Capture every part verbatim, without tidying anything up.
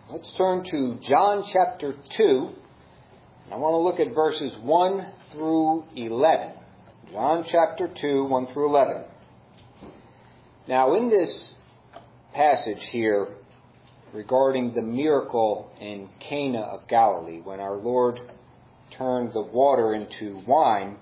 Let's turn to John chapter two. And I want to look at verses one through eleven. John chapter two, one through eleven. Now, in this passage here regarding the miracle in Cana of Galilee, when our Lord turned the water into wine,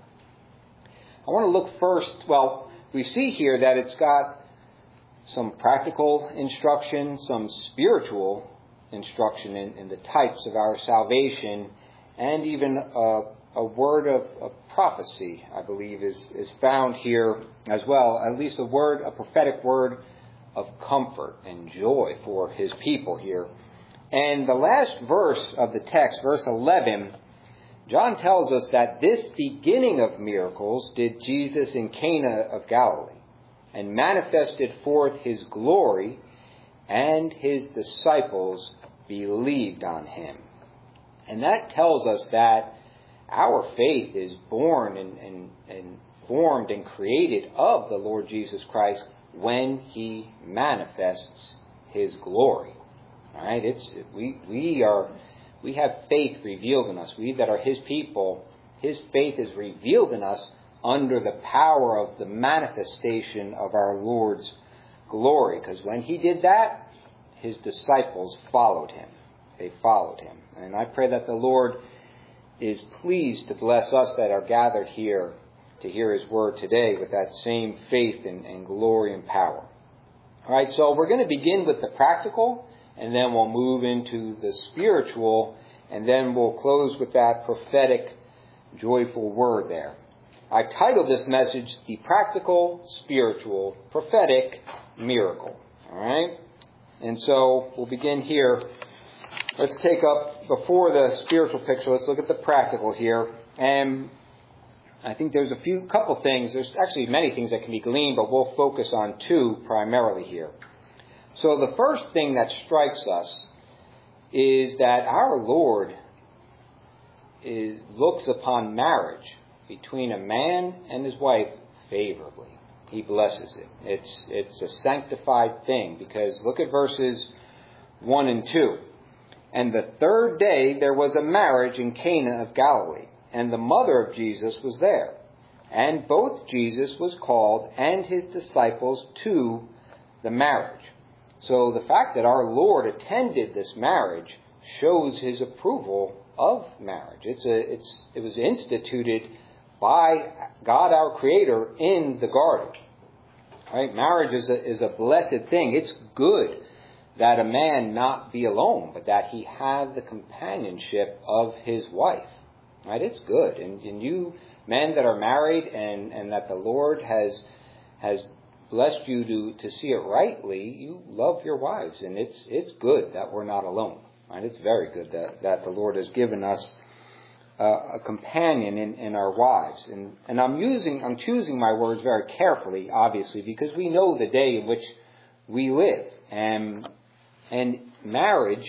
I want to look first, well, we see here that it's got some practical instruction, some spiritual instruction in, in the types of our salvation, and even a, a word of, of prophecy, I believe, is, is found here as well. At least a word, a prophetic word of comfort and joy for his people here. And the last verse of the text, verse eleven, John tells us that this beginning of miracles did Jesus in Cana of Galilee, and manifested forth his glory, and his disciples believed on him. And that tells us that our faith is born and, and, and formed and created of the Lord Jesus Christ when he manifests his glory. All right, it's we we are we have faith revealed in us. We that are his people, his faith is revealed in us under the power of the manifestation of our Lord's glory. Because when he did that, his disciples followed him. They followed him. And I pray that the Lord is pleased to bless us that are gathered here to hear his word today with that same faith and, and glory and power. All right, so we're going to begin with the practical, and then we'll move into the spiritual, and then we'll close with that prophetic, joyful word there. I titled this message, The Practical, Spiritual, Prophetic Miracle. All right? And so we'll begin here. Let's take up, before the spiritual picture, let's look at the practical here. And I think there's a few, couple things. There's actually many things that can be gleaned, but we'll focus on two primarily here. So the first thing that strikes us is that our Lord is, looks upon marriage between a man and his wife favorably. He blesses it. It's it's a sanctified thing, because look at verses one and two. And the third day there was a marriage in Cana of Galilee, and the mother of Jesus was there. And both Jesus was called and his disciples to the marriage. So the fact that our Lord attended this marriage shows his approval of marriage. It's a it's it was instituted by God our Creator in the garden. Right? Marriage is a, is a blessed thing. It's good that a man not be alone, but that he have the companionship of his wife. Right? It's good. And, and you men that are married and, and that the Lord has has blessed you to, to see it rightly, you love your wives. And it's it's good that we're not alone. Right? It's very good that, that the Lord has given us Uh, a companion in, in our wives. And, and I'm using, I'm choosing my words very carefully, obviously, because we know the day in which we live. And, and marriage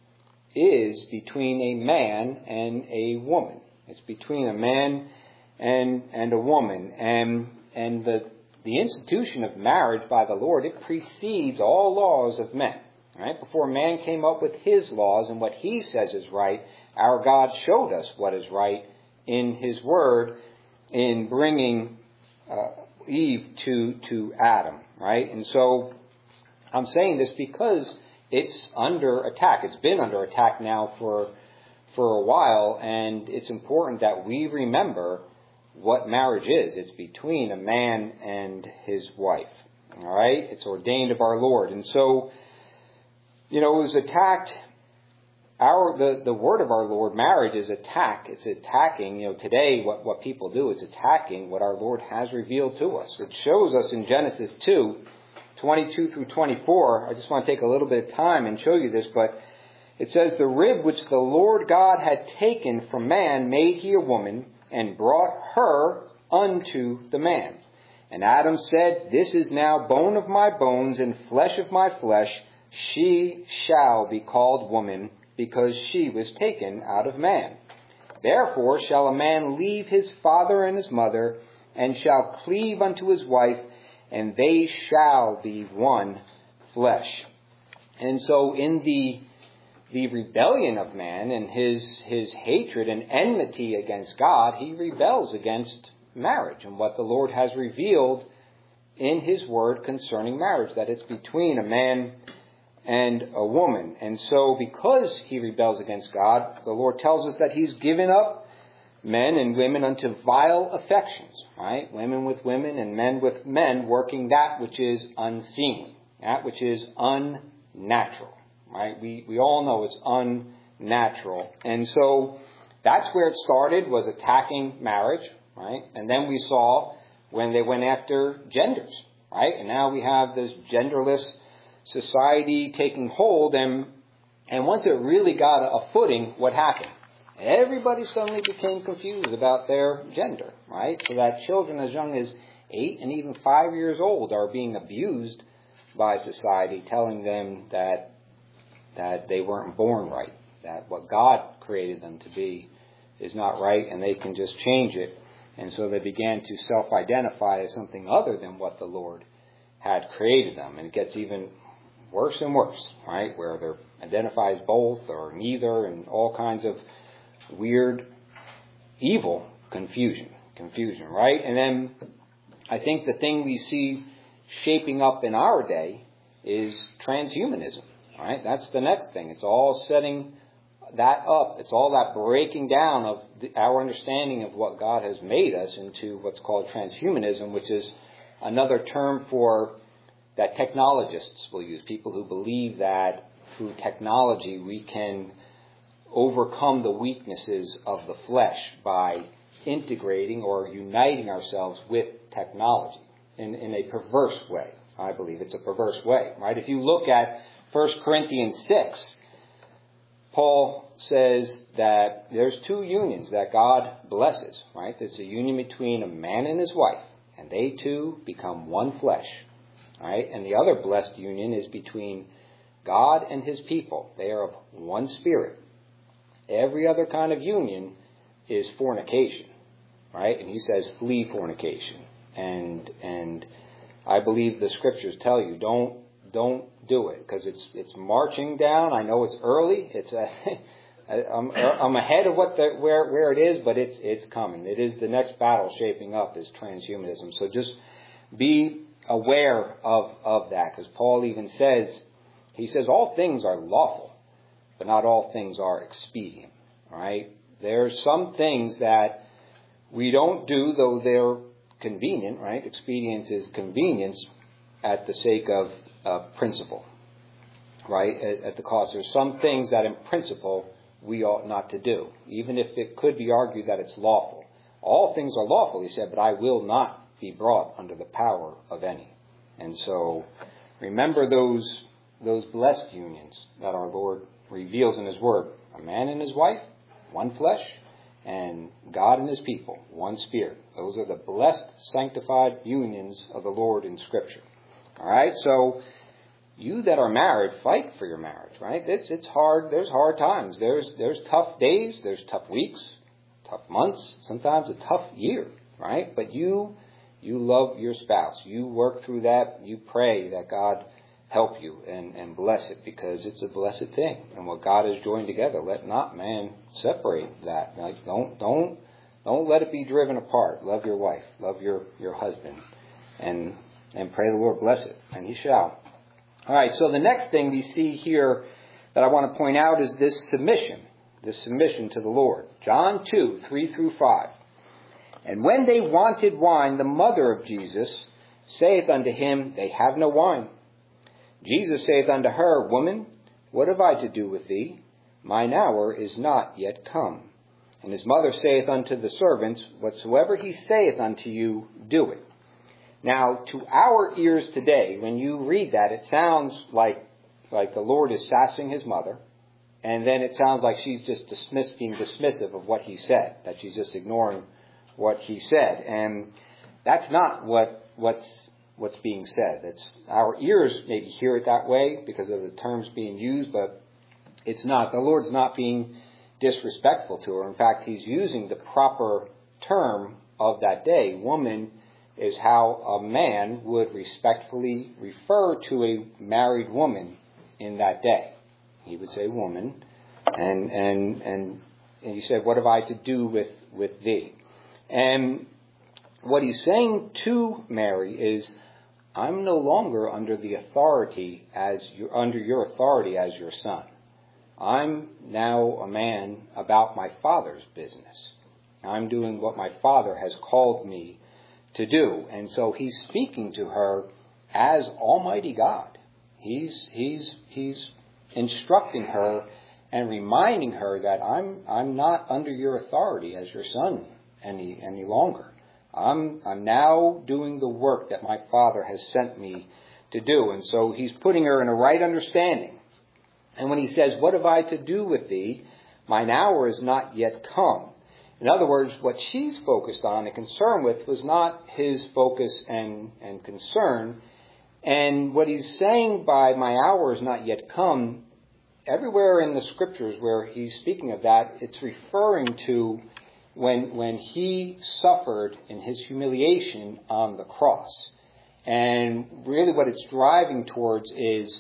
is between a man and a woman. It's between a man and, and a woman. And, and the, the institution of marriage by the Lord, it precedes all laws of men. Right? Before man came up with his laws and what he says is right, our God showed us what is right in his word in bringing uh, Eve to, to Adam. Right? And so I'm saying this because it's under attack. It's been under attack now for, for a while, and it's important that we remember what marriage is. It's between a man and his wife. All right? It's ordained of our Lord. And so, you know, it was attacked. Our the, the word of our Lord, marriage, is attack. It's attacking, you know, today what, what people do is attacking what our Lord has revealed to us. It shows us in Genesis two, twenty-two through twenty-four. I just want to take a little bit of time and show you this, but it says, the rib which the Lord God had taken from man made he a woman, and brought her unto the man. And Adam said, this is now bone of my bones and flesh of my flesh. She shall be called woman, because she was taken out of man. Therefore shall a man leave his father and his mother, and shall cleave unto his wife, and they shall be one flesh. And so in the the rebellion of man and his, his hatred and enmity against God, he rebels against marriage and what the Lord has revealed in his word concerning marriage, that it's between a man and a woman. And so because he rebels against God, the Lord tells us that he's given up men and women unto vile affections, right? Women with women and men with men, working that which is unseemly, that which is unnatural, right? We, we all know it's unnatural. And so that's where it started, was attacking marriage, right? And then we saw when they went after genders, right? And now we have this genderless society taking hold, and and once it really got a footing, what happened? Everybody suddenly became confused about their gender, right? So that children as young as eight and even five years old are being abused by society, telling them that that they weren't born right, that what God created them to be is not right, and they can just change it. And so they began to self-identify as something other than what the Lord had created them. And it gets even worse and worse, right? Where they're identified as both or neither, and all kinds of weird, evil confusion. Confusion, right? And then I think the thing we see shaping up in our day is transhumanism, right? That's the next thing. It's all setting that up. It's all that breaking down of the, our understanding of what God has made us into what's called transhumanism, which is another term for that technologists will use. People who believe that through technology we can overcome the weaknesses of the flesh by integrating or uniting ourselves with technology in, in a perverse way. I believe it's a perverse way, right? If you look at First Corinthians six, Paul says that there's two unions that God blesses, right? There's a union between a man and his wife, and they two become one flesh, right? And the other blessed union is between God and his people. They are of one spirit. Every other kind of union is fornication, right? And he says, flee fornication. And and I believe the scriptures tell you, don't don't do it, because it's it's marching down. I know it's early. It's a, I'm, I'm ahead of what the, where where it is, but it's it's coming. It is the next battle shaping up is transhumanism. So just be aware of of that, because Paul even says, he says all things are lawful, but not all things are expedient. Right? There's some things that we don't do, though they're convenient. Right? Expedience is convenience at the sake of uh, principle. Right? At, at the cost. There's some things that in principle we ought not to do, even if it could be argued that it's lawful. All things are lawful, he said, but I will not be brought under the power of any. And so remember those those blessed unions that our Lord reveals in his word. A man and his wife, one flesh, and God and his people, one spirit. Those are the blessed, sanctified unions of the Lord in Scripture. All right, so you that are married, fight for your marriage, right? It's it's hard. There's hard times. There's there's tough days. There's tough weeks, tough months, sometimes a tough year, right? But you you love your spouse. You work through that. You pray that God help you and, and bless it, because it's a blessed thing. And what God has joined together, let not man separate that. Like don't don't don't let it be driven apart. Love your wife, love your, your husband, and and pray the Lord bless it, and he shall. All right, so the next thing we see here that I want to point out is this submission, this submission to the Lord. John two, three through five. And when they wanted wine, the mother of Jesus saith unto him, They have no wine. Jesus saith unto her, Woman, what have I to do with thee? Mine hour is not yet come. And his mother saith unto the servants, Whatsoever he saith unto you, do it. Now, to our ears today, when you read that, it sounds like like the Lord is sassing his mother, and then it sounds like she's just dismiss, being dismissive of what he said, that she's just ignoring what he said. And that's not what what's what's being said. It's our ears maybe hear it that way because of the terms being used, but it's not. The Lord's not being disrespectful to her. In fact, he's using the proper term of that day. Woman is how a man would respectfully refer to a married woman in that day. He would say woman. And and and, and he said, what have I to do with, with thee? And what he's saying to Mary is, I'm no longer under the authority as you, under your authority as your son. I'm now a man about my Father's business. I'm doing what my Father has called me to do. And so he's speaking to her as Almighty God. He's he's he's instructing her and reminding her that I'm I'm not under your authority as your son any any longer. I'm I'm now doing the work that my Father has sent me to do. And so he's putting her in a right understanding. And when he says, what have I to do with thee? Mine hour is not yet come. In other words, what she's focused on and concerned with was not his focus and, and concern. And what he's saying by my hour is not yet come, everywhere in the scriptures where he's speaking of that, it's referring to when when he suffered in his humiliation on the cross. And really what it's driving towards is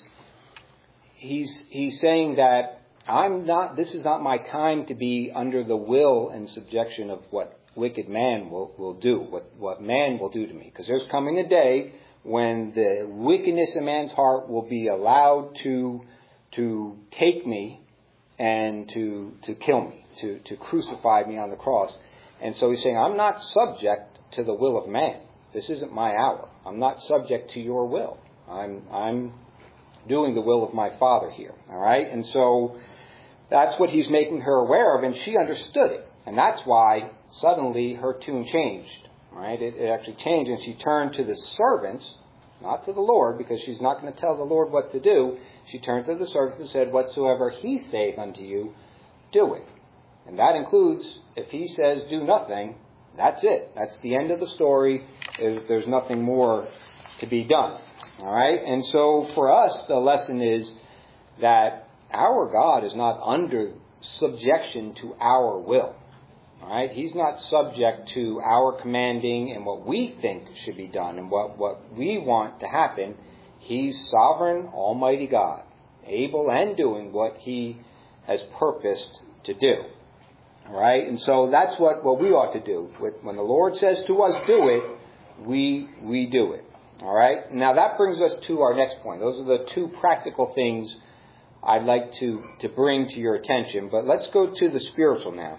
he's he's saying that I'm not, this is not my time to be under the will and subjection of what wicked man will, will do, what, what man will do to me. Because there's coming a day when the wickedness in man's heart will be allowed to to take me and to to kill me, to, to crucify me on the cross. And so he's saying, I'm not subject to the will of man. This isn't my hour. I'm not subject to your will. I'm I'm doing the will of my Father here. All right? And so that's what he's making her aware of, and she understood it. And that's why suddenly her tune changed. All right? It, it actually changed, and she turned to the servants, not to the Lord, because she's not going to tell the Lord what to do. She turned to the servants and said, whatsoever he saith unto you, do it. And that includes, if he says do nothing, that's it. That's the end of the story. There's nothing more to be done. All right? And so for us, the lesson is that our God is not under subjection to our will. All right? He's not subject to our commanding and what we think should be done and what, what we want to happen. He's sovereign, almighty God, able and doing what he has purposed to do. All right? And so that's what, what we ought to do. When the Lord says to us, do it, we we do it. All right? Now that brings us to our next point. Those are the two practical things I'd like to, to bring to your attention. But let's go to the spiritual now.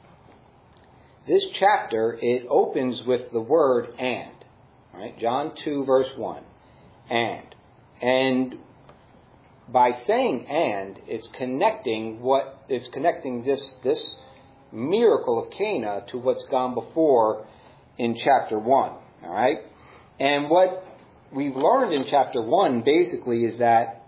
This chapter, it opens with the word and. All right? John two, verse one. And. And by saying and, it's connecting what it's connecting this this miracle of Cana to what's gone before in chapter one. All right? And what we've learned in chapter one basically is that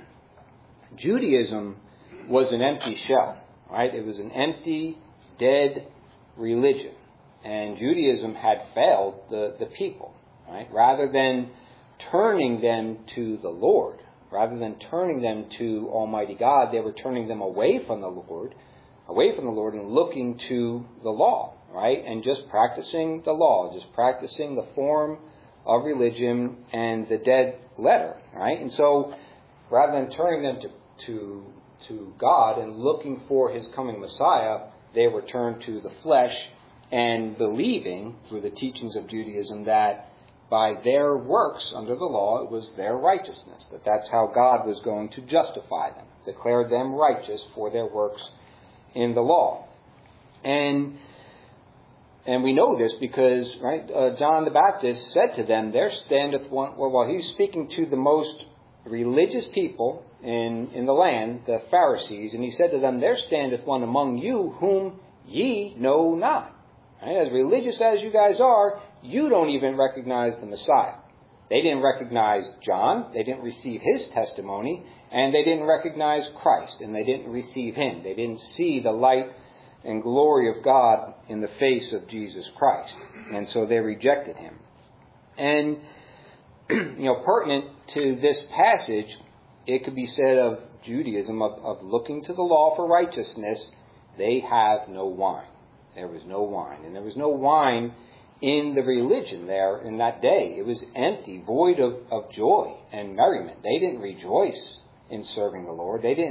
Judaism was an empty shell. Right? It was an empty, dead religion. And Judaism had failed the, the people. Right? Rather than turning them to the Lord, rather than turning them to Almighty God, they were turning them away from the Lord, away from the Lord and looking to the law, right? And just practicing the law, just practicing the form of religion and the dead letter, right? And so rather than turning them to, to, to God and looking for his coming Messiah, they were turned to the flesh and believing through the teachings of Judaism that by their works under the law, it was their righteousness, that that's how God was going to justify them, declare them righteous for their works in the law. And and we know this because, right, uh, John the Baptist said to them, there standeth one, well, while he's speaking to the most religious people in, in the land, the Pharisees, and he said to them, there standeth one among you whom ye know not. Right? As religious as you guys are, you don't even recognize the Messiah. They didn't recognize John, they didn't receive his testimony, and they didn't recognize Christ, and they didn't receive him. They didn't see the light and glory of God in the face of Jesus Christ. And so they rejected him. And, you know, pertinent to this passage, it could be said of Judaism, of, of looking to the law for righteousness, they have no wine. There was no wine. And there was no wine in the religion there in that day. It was empty, void of, of joy and merriment. They didn't rejoice in serving the Lord. They didn't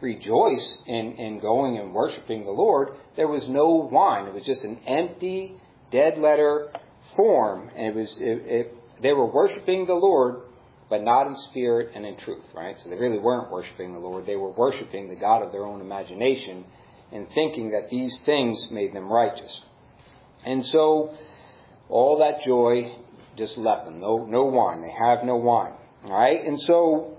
rejoice in, in going and worshiping the Lord, there was no wine. It was just an empty, dead letter form. And it was it, it, they were worshiping the Lord, but not in spirit and in truth, right? So they really weren't worshiping the Lord. They were worshiping the God of their own imagination and thinking that these things made them righteous. And so all that joy just left them. No, no wine. They have no wine. All right? And so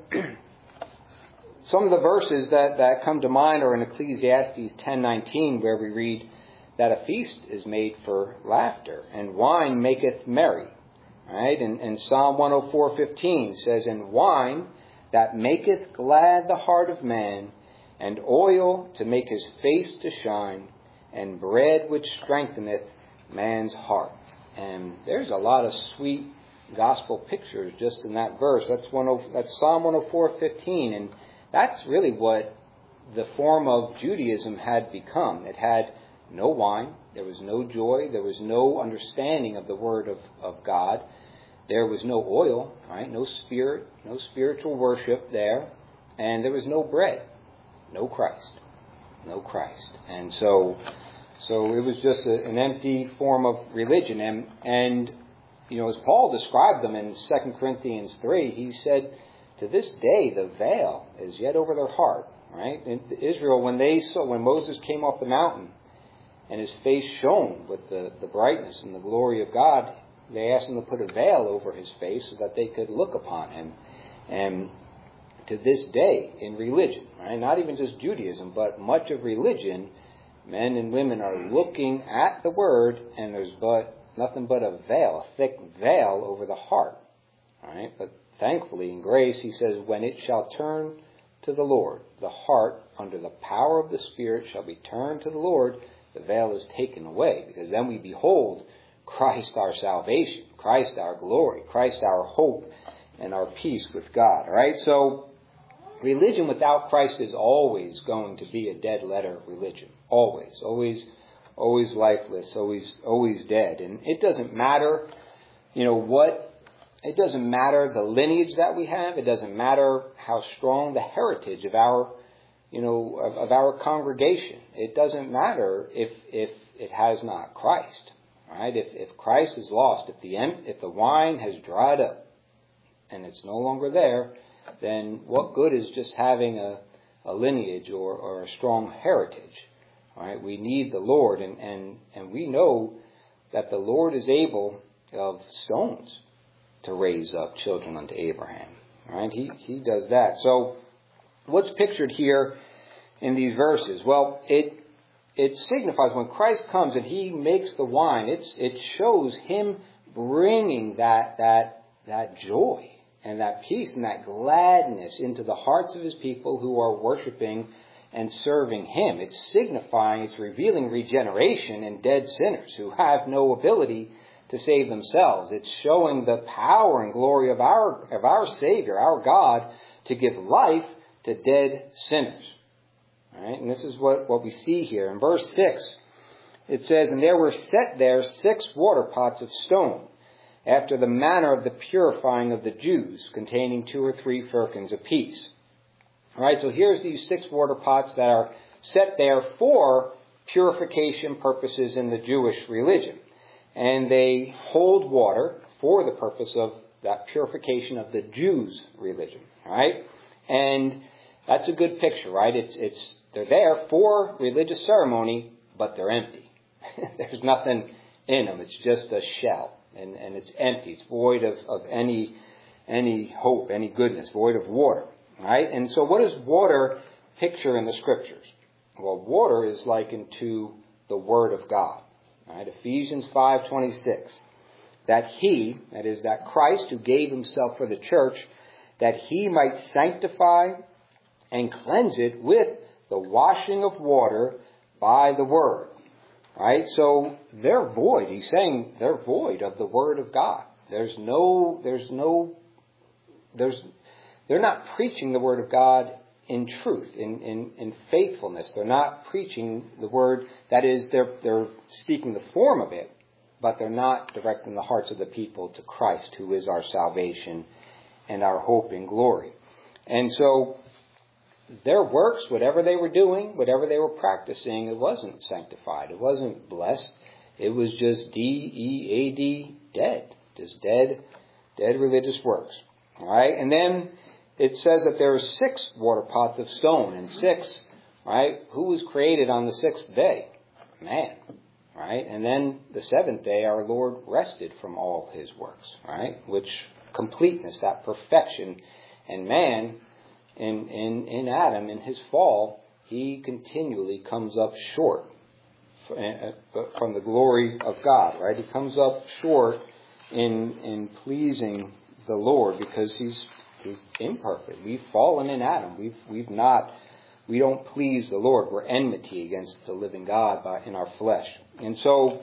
some of the verses that, that come to mind are in Ecclesiastes ten nineteen, where we read that a feast is made for laughter, and wine maketh merry. All right? And, and Psalm one oh four fifteen says, and wine that maketh glad the heart of man, and oil to make his face to shine, and bread which strengtheneth man's heart. And there's a lot of sweet gospel pictures just in that verse. That's one of that's Psalm one oh four fifteen, and that's really what the form of Judaism had become. It had no wine, there was no joy, there was no understanding of the Word of, of God, there was no oil, right? No spirit, no spiritual worship there, and there was no bread, no Christ, no Christ. And so, so it was just a, an empty form of religion. And and you know, as Paul described them in Second Corinthians three, he said, to this day the veil is yet over their heart. Right? In Israel, when they saw, when Moses came off the mountain and his face shone with the, the brightness and the glory of God, they asked him to put a veil over his face so that they could look upon him. And to this day, in religion, right? Not even just Judaism, but much of religion, men and women are looking at the Word, and there's but nothing but a veil, a thick veil over the heart. Right? But thankfully, in grace, he says, when it shall turn to the Lord, the heart under the power of the Spirit shall be turned to the Lord, the veil is taken away, because then we behold Christ our salvation, Christ our glory, Christ our hope, and our peace with God. All right? So religion without Christ is always going to be a dead letter religion. Always, always, always lifeless, always, always dead. And it doesn't matter, you know, what. It doesn't matter the lineage that we have. It doesn't matter how strong the heritage of our, you know, of, of our congregation. It doesn't matter if if it has not Christ. Right? If if Christ is lost, if the if the wine has dried up, and it's no longer there, then what good is just having a, a lineage or, or a strong heritage? Right? We need the Lord, and, and and we know that the Lord is able of stones to raise up children unto Abraham. Right? He he does that. So what's pictured here in these verses? Well, it it signifies when Christ comes and he makes the wine, it's it shows him bringing that that that joy and that peace and that gladness into the hearts of his people who are worshiping and serving him. It's signifying, it's revealing regeneration in dead sinners who have no ability to save themselves. It's showing the power and glory of our of our Savior, our God, to give life to dead sinners. All right? And this is what, what we see here. In verse six, it says, and there were set there six water pots of stone, after the manner of the purifying of the Jews, containing two or three firkins apiece. All right, so here's these six water pots that are set there for purification purposes in the Jewish religion. And they hold water for the purpose of that purification of the Jews' religion, right? And that's a good picture, right? It's it's they're there for religious ceremony, but they're empty. There's nothing in them. It's just a shell, and, and it's empty. It's void of, of any any hope, any goodness, void of water, right? And so, what does water picture in the Scriptures? Well, water is likened to the Word of God. Right, Ephesians five twenty-six, that he, that is, that Christ who gave himself for the church, that he might sanctify and cleanse it with the washing of water by the word. Right? So they're void. He's saying they're void of the word of God. There's no, there's no, there's, they're not preaching the word of God in truth, in, in, in faithfulness. They're not preaching the word, that is, they're, they're speaking the form of it, but they're not directing the hearts of the people to Christ, who is our salvation and our hope and glory. And so their works, whatever they were doing, whatever they were practicing, it wasn't sanctified. It wasn't blessed. It was just D E A D, dead. Just dead, dead religious works. All right? And then it says that there are six water pots of stone, and six, right? Who was created on the sixth day? Man, right? And then the seventh day, our Lord rested from all his works, right? Which completeness, that perfection. And man, in, in, in Adam, in his fall, he continually comes up short from the glory of God, right? He comes up short in in pleasing the Lord because he's he's imperfect. We've fallen in Adam. We've we've not we don't please the Lord. We're enmity against the living God by in our flesh. And so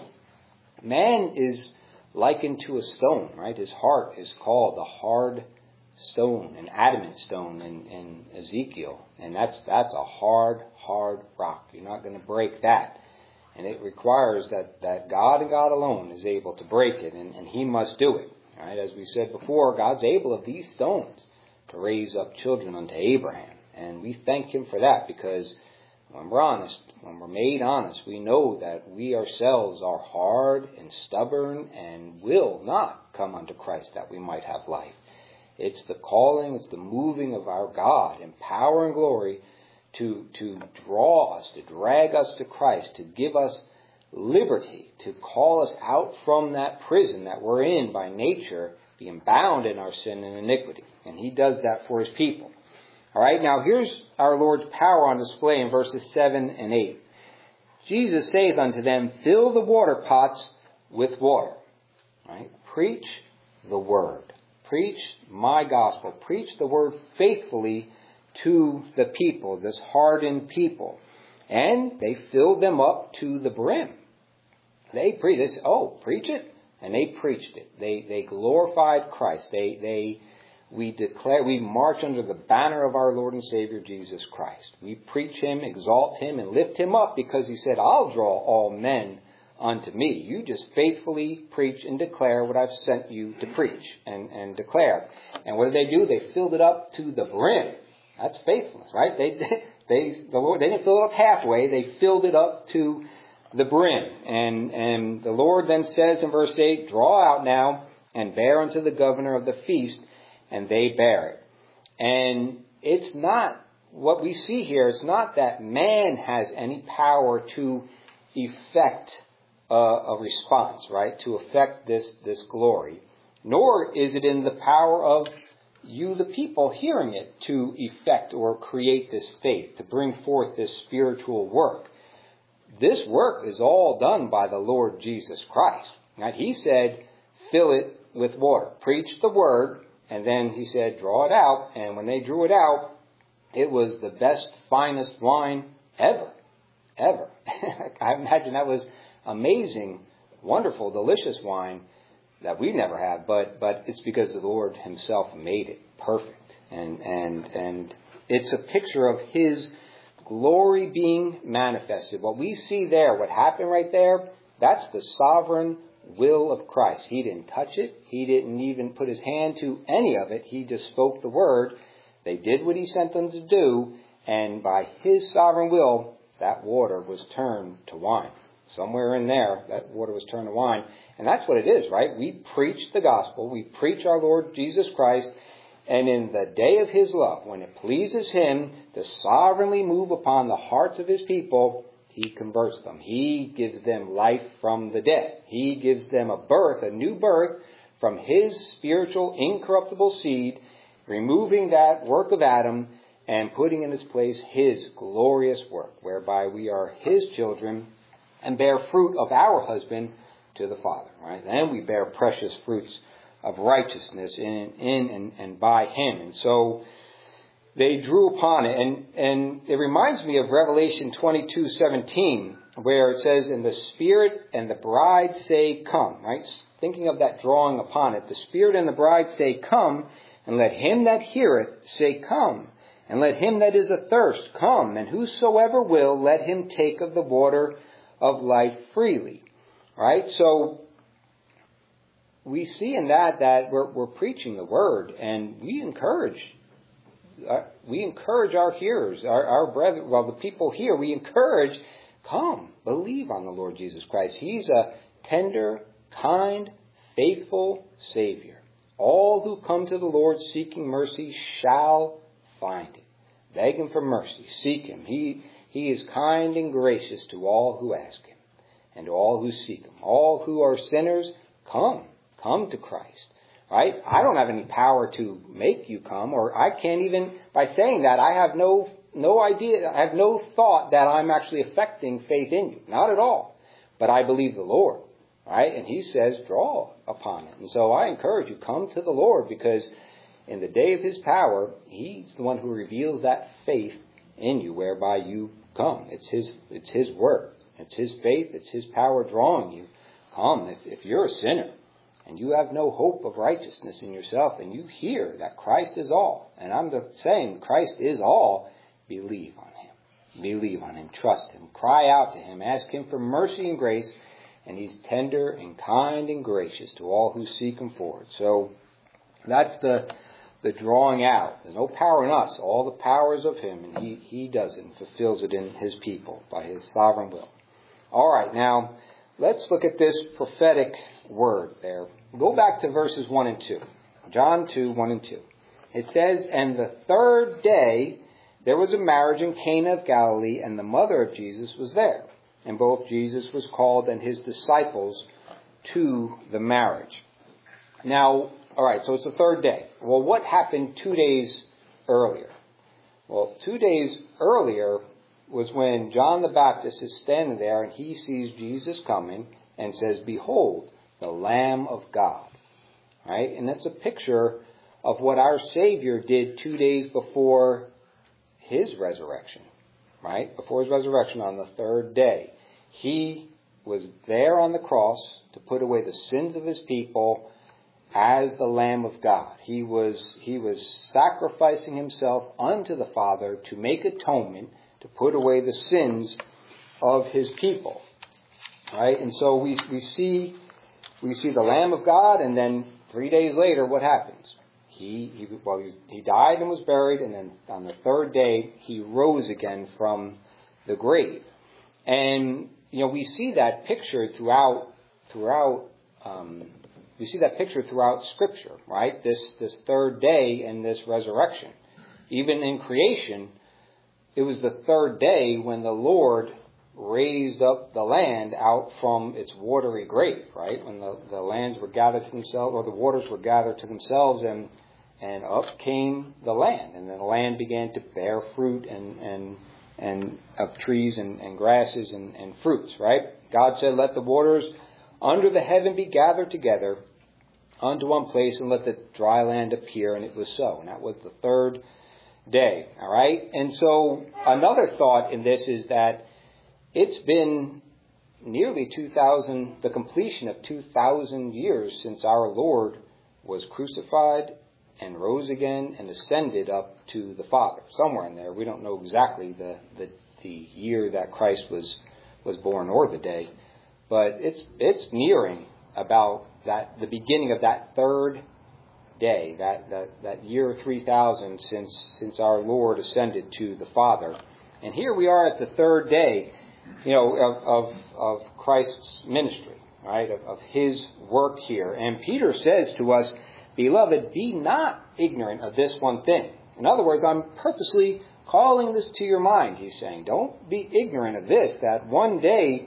man is likened to a stone, right? His heart is called the hard stone, an adamant stone in, in Ezekiel. And that's that's a hard, hard rock. You're not going to break that. And it requires that, that God and God alone is able to break it, and, and he must do it. Right? As we said before, God's able of these stones to raise up children unto Abraham. And we thank him for that, because when we're honest, when we're made honest, we know that we ourselves are hard and stubborn and will not come unto Christ that we might have life. It's the calling, it's the moving of our God in power and glory to to draw us, to drag us to Christ, to give us liberty, to call us out from that prison that we're in by nature, being bound in our sin and iniquity. And he does that for his people. All right, now here's our Lord's power on display in verses seven and eight. Jesus saith unto them, fill the water pots with water. Right? Preach the word. Preach my gospel. Preach the word faithfully to the people, this hardened people. And they filled them up to the brim. They preached. They said, oh, preach it? And they preached it. They they glorified Christ. They they we declare we march under the banner of our Lord and Savior Jesus Christ. We preach him, exalt him, and lift him up, because he said, I'll draw all men unto me. You just faithfully preach and declare what I've sent you to preach and, and declare. And what did they do? They filled it up to the brim. That's faithfulness, right? They they the Lord they didn't fill it up halfway. They filled it up to the brim. And and the Lord then says in verse eight, draw out now and bear unto the governor of the feast, and they bear it. And it's not what we see here. It's not that man has any power to effect a, a response, right? To effect this this glory, nor is it in the power of you, the people, hearing it to effect or create this faith, to bring forth this spiritual work. This work is all done by the Lord Jesus Christ. Now, he said, fill it with water. Preach the word, and then he said, draw it out. And when they drew it out, it was the best, finest wine ever. Ever. I imagine that was amazing, wonderful, delicious wine that we never had, but but it's because the Lord himself made it perfect. And and and it's a picture of his glory being manifested. What we see there, what happened right there, that's the sovereign will of Christ. He didn't touch it. He didn't even put his hand to any of it. He just spoke the word. They did what he sent them to do, and by his sovereign will, that water was turned to wine. Somewhere in there, that water was turned to wine. And that's what it is, right? We preach the gospel. We preach our Lord Jesus Christ. And in the day of his love, when it pleases him to sovereignly move upon the hearts of his people, he converts them. He gives them life from the dead. He gives them a birth, a new birth from his spiritual, incorruptible seed, removing that work of Adam and putting in its place his glorious work, whereby we are his children and bear fruit of our husband to the Father, right? Then we bear precious fruits of righteousness in, in and, and by him. And so they drew upon it. And, and it reminds me of Revelation twenty-two seventeen, where it says, and the Spirit and the bride say, come, right? Thinking of that drawing upon it. The Spirit and the bride say, come, and let him that heareth say, come. And let him that is athirst come, and whosoever will, let him take of the water of life freely. Right? So we see in that that we're, we're preaching the word, and we encourage uh, we encourage our hearers, our, our brethren, well, the people here, we encourage, come, believe on the Lord Jesus Christ. He's a tender, kind, faithful Savior. All who come to the Lord seeking mercy shall find it. Beg Him for mercy. Seek Him. He, he is kind and gracious to all who ask Him and to all who seek Him. All who are sinners, come. Come to Christ. Right? I don't have any power to make you come, or I can't even, by saying that, I have no, no idea, I have no thought that I'm actually affecting faith in you. Not at all. But I believe the Lord. Right? And He says, draw upon it. And so I encourage you, come to the Lord, because in the day of His power, He's the one who reveals that faith in you, whereby you come. It's His, it's His word. It's His faith. It's His power drawing you. Come. If, if you're a sinner and you have no hope of righteousness in yourself, and you hear that Christ is all, and I'm the saying Christ is all, believe on Him. Believe on Him. Trust Him. Cry out to Him. Ask Him for mercy and grace. And He's tender and kind and gracious to all who seek Him for it. So that's the the drawing out. There's no power in us. All the power is of Him. And He, he does it and fulfills it in His people by His sovereign will. All right, now let's look at this prophetic word there. Go back to verses one and two. John two, one and two. It says, and the third day there was a marriage in Cana of Galilee, and the mother of Jesus was there. And both Jesus was called and His disciples to the marriage. Now, all right, so it's the third day. Well, what happened two days earlier? Well, two days earlier was when John the Baptist is standing there and he sees Jesus coming and says, behold, the Lamb of God. Right? And that's a picture of what our Savior did two days before His resurrection. Right? Before His resurrection on the third day. He was there on the cross to put away the sins of His people as the Lamb of God. He was, he was sacrificing Himself unto the Father to make atonement, to put away the sins of His people. Right? And so we, we see, we see the Lamb of God, and then three days later, what happens? He, he well, he, he died and was buried, and then on the third day, He rose again from the grave. And, you know, we see that picture throughout, throughout, um, we see that picture throughout Scripture, right? This, this third day and this resurrection. Even in creation, it was the third day when the Lord raised up the land out from its watery grave, right? When the, the lands were gathered to themselves, or the waters were gathered to themselves, and and up came the land, and then the land began to bear fruit and and and of trees and, and grasses and, and fruits, right? God said, let the waters under the heaven be gathered together unto one place, and let the dry land appear, and it was so. And that was the third day, all right? And so another thought in this is that it's been nearly two thousand, the completion of two thousand years since our Lord was crucified and rose again and ascended up to the Father. Somewhere in there. We don't know exactly the, the, the year that Christ was, was born or the day. But it's it's nearing about that the beginning of that third day, that, that, that year three thousand since since our Lord ascended to the Father. And here we are at the third day, you know, of of, of Christ's ministry, right? Of, of His work here. And Peter says to us, beloved, be not ignorant of this one thing. In other words, I'm purposely calling this to your mind, he's saying. Don't be ignorant of this, that one day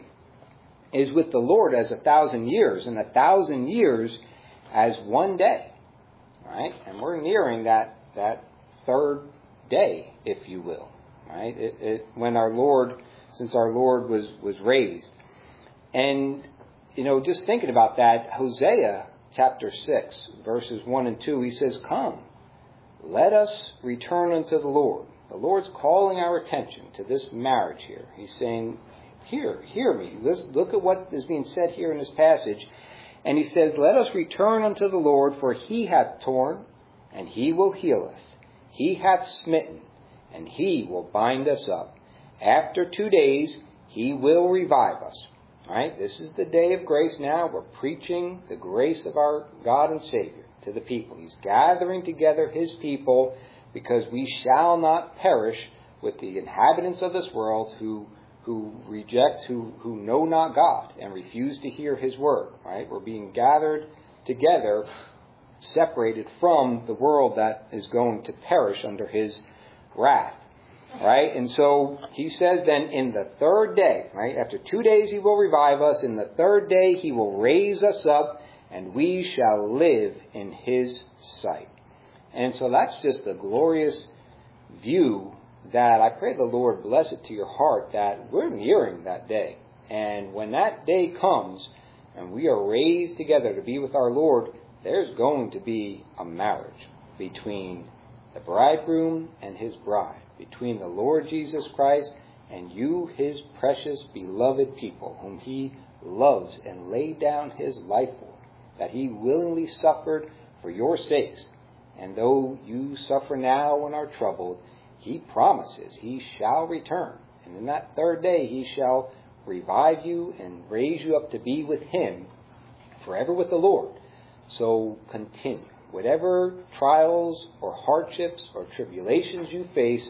is with the Lord as a thousand years, and a thousand years as one day. Right? And we're nearing that that third day, if you will. Right? It, it, when our Lord, since our Lord was, was raised. And, you know, just thinking about that, Hosea chapter six, verses one and two, he says, come, let us return unto the Lord. The Lord's calling our attention to this marriage here. He's saying, Hear, hear me. Let's look at what is being said here in this passage. And he says, let us return unto the Lord, for He hath torn, and He will heal us. He hath smitten, and He will bind us up. After two days, He will revive us. Right? This is the day of grace now. We're preaching the grace of our God and Savior to the people. He's gathering together His people because we shall not perish with the inhabitants of this world who who reject, who, who know not God and refuse to hear his word, right? We're being gathered together, separated from the world that is going to perish under his wrath, right? And so he says then in the third day, right? After two days he will revive us. In the third day he will raise us up and we shall live in his sight. And so that's just a glorious view that I pray the Lord bless it to your heart, that we're nearing that day. And when that day comes and we are raised together to be with our Lord, there's going to be a marriage between the bridegroom and his bride, between the Lord Jesus Christ and you, his precious beloved people, whom he loves and laid down his life for, that he willingly suffered for your sakes. And though you suffer now and are troubled, he promises he shall return. And in that third day he shall revive you and raise you up to be with him forever with the Lord. So continue. Whatever trials or hardships or tribulations you face,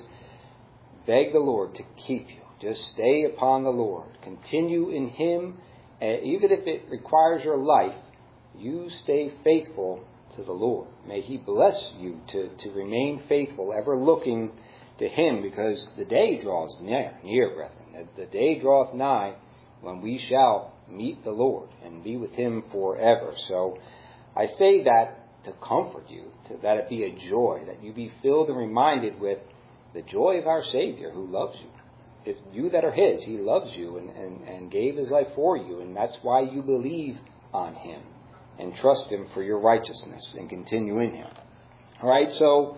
beg the Lord to keep you. Just stay upon the Lord. Continue in him. Uh, even if it requires your life, you stay faithful to the Lord. May he bless you to, to remain faithful, ever looking to him, because the day draws near, near, brethren. The day draweth nigh when we shall meet the Lord and be with him forever. So I say that to comfort you, to, that it be a joy, that you be filled and reminded with the joy of our Savior who loves you. If you that are his, he loves you and, and, and gave his life for you, and that's why you believe on him and trust him for your righteousness and continue in him. All right, so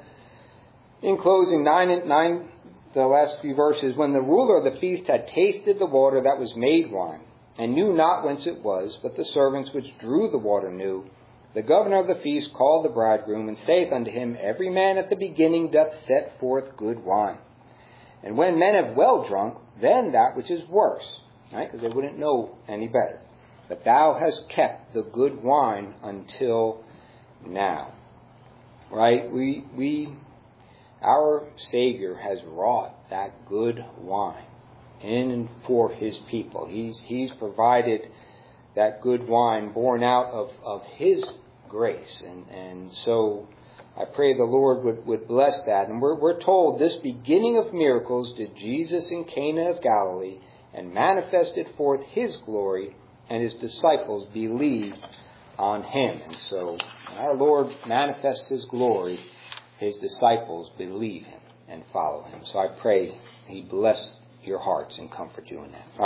in closing, nine and nine, the last few verses, when the ruler of the feast had tasted the water that was made wine, and knew not whence it was, but the servants which drew the water knew, the governor of the feast called the bridegroom, and saith unto him, Every man at the beginning doth set forth good wine. And when men have well drunk, then that which is worse, right? Because they wouldn't know any better. But thou hast kept the good wine until now. Right? We, we, our Savior has wrought that good wine in and for his people. He's, he's provided that good wine born out of, of his grace. And, and so I pray the Lord would, would bless that. And we're, we're told this beginning of miracles did Jesus in Cana of Galilee, and manifested forth his glory, and his disciples believed on him. And so when our Lord manifests his glory, his disciples believe him and follow him. So I pray he bless your hearts and comfort you in that.